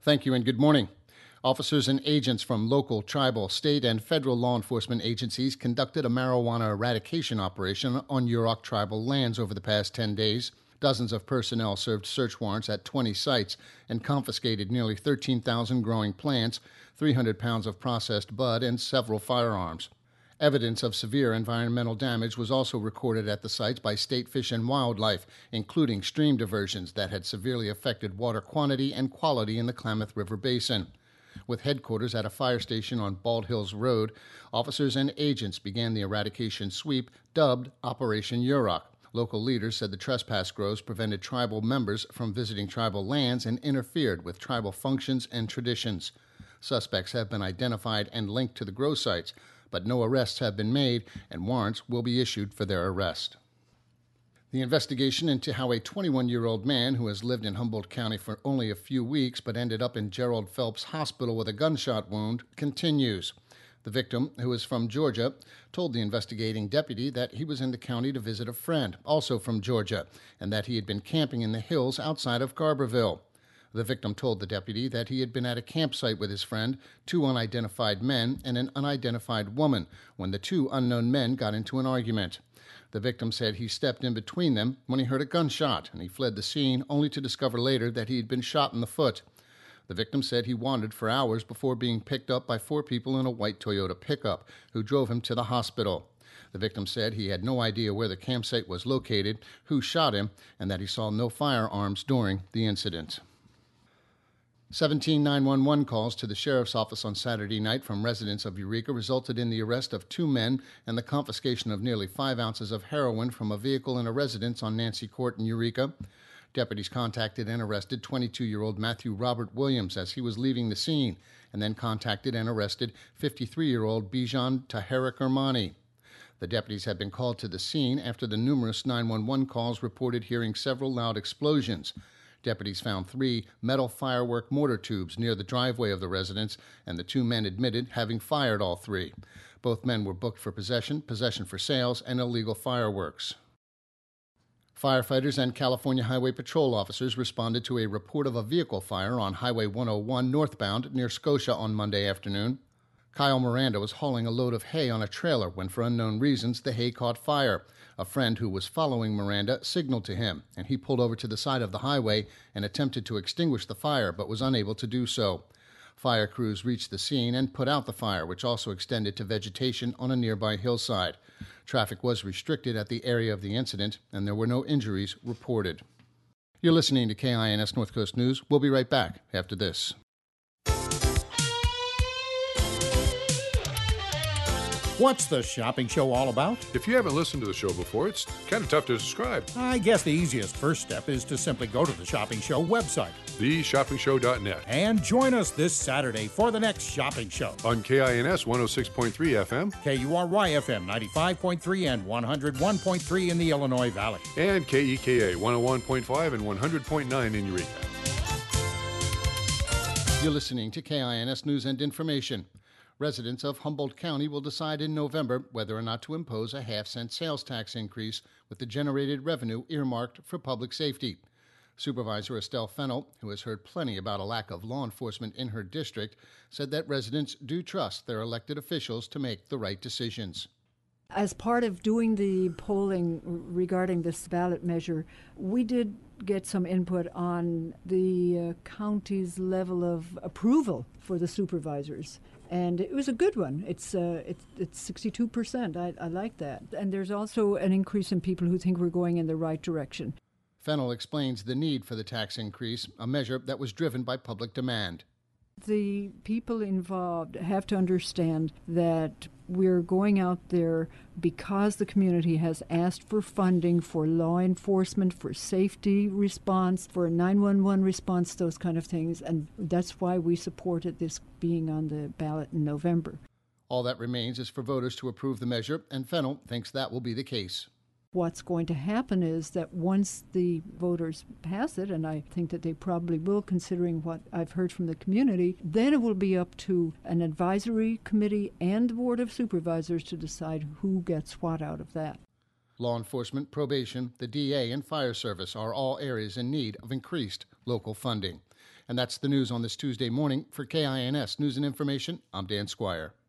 Thank you and good morning. Officers and agents from local, tribal, state, and federal law enforcement agencies conducted a marijuana eradication operation on Yurok tribal lands over the past 10 days. Dozens of personnel served search warrants at 20 sites and confiscated nearly 13,000 growing plants, 300 pounds of processed bud, and several firearms. Evidence of severe environmental damage was also recorded at the sites by State Fish and Wildlife, including stream diversions that had severely affected water quantity and quality in the Klamath River Basin. With headquarters at a fire station on Bald Hills Road, officers and agents began the eradication sweep dubbed Operation Yurok. Local leaders said the trespass grows prevented tribal members from visiting tribal lands and interfered with tribal functions and traditions. Suspects have been identified and linked to the grow sites, but no arrests have been made and warrants will be issued for their arrest. The investigation into how a 21-year-old man who has lived in Humboldt County for only a few weeks but ended up in Gerald Phelps Hospital with a gunshot wound continues. The victim, who is from Georgia, told the investigating deputy that he was in the county to visit a friend, also from Georgia, and that he had been camping in the hills outside of Garberville. The victim told the deputy that he had been at a campsite with his friend, two unidentified men, and an unidentified woman when the two unknown men got into an argument. The victim said he stepped in between them when he heard a gunshot, and he fled the scene only to discover later that he had been shot in the foot. The victim said he wandered for hours before being picked up by four people in a white Toyota pickup who drove him to the hospital. The victim said he had no idea where the campsite was located, who shot him, and that he saw no firearms during the incident. 17 911 calls to the sheriff's office on Saturday night from residents of Eureka resulted in the arrest of two men and the confiscation of nearly 5 ounces of heroin from a vehicle in a residence on Nancy Court in Eureka. Deputies contacted and arrested 22-year-old Matthew Robert Williams as he was leaving the scene, and then contacted and arrested 53-year-old Bijan Taharik Ermani. The deputies had been called to the scene after the numerous 911 calls reported hearing several loud explosions. Deputies found 3 metal firework mortar tubes near the driveway of the residence, and the two men admitted having fired all 3. Both men were booked for possession for sales, and illegal fireworks. Firefighters and California Highway Patrol officers responded to a report of a vehicle fire on Highway 101 northbound near Scotia on Monday afternoon. Kyle Miranda was hauling a load of hay on a trailer when, for unknown reasons, the hay caught fire. A friend who was following Miranda signaled to him, and he pulled over to the side of the highway and attempted to extinguish the fire, but was unable to do so. Fire crews reached the scene and put out the fire, which also extended to vegetation on a nearby hillside. Traffic was restricted at the area of the incident, and there were no injuries reported. You're listening to KINS North Coast News. We'll be right back after this. What's the shopping show all about? If you haven't listened to the show before, it's kind of tough to describe. I guess the easiest first step is to simply go to the Shopping Show website. TheShoppingShow.net. And join us this Saturday for the next shopping show. On KINS 106.3 FM. KURY FM 95.3 and 101.3 in the Illinois Valley. And KEKA 101.5 and 100.9 in Eureka. You're listening to KINS News and Information. Residents of Humboldt County will decide in November whether or not to impose a half-cent sales tax increase with the generated revenue earmarked for public safety. Supervisor Estelle Fennell, who has heard plenty about a lack of law enforcement in her district, said that residents do trust their elected officials to make the right decisions. As part of doing the polling regarding this ballot measure, we did get some input on the county's level of approval for the supervisors. And it was a good one. It's 62%. I like that. And there's also an increase in people who think we're going in the right direction. Fennell explains the need for the tax increase, a measure that was driven by public demand. The people involved have to understand that we're going out there because the community has asked for funding for law enforcement, for safety response, for 911 response, those kind of things. And that's why we supported this being on the ballot in November. All that remains is for voters to approve the measure, and Fennell thinks that will be the case. What's going to happen is that once the voters pass it, and I think that they probably will, considering what I've heard from the community, then it will be up to an advisory committee and the Board of Supervisors to decide who gets what out of that. Law enforcement, probation, the DA, and fire service are all areas in need of increased local funding. And that's the news on this Tuesday morning. For KINS News and Information, I'm Dan Squire.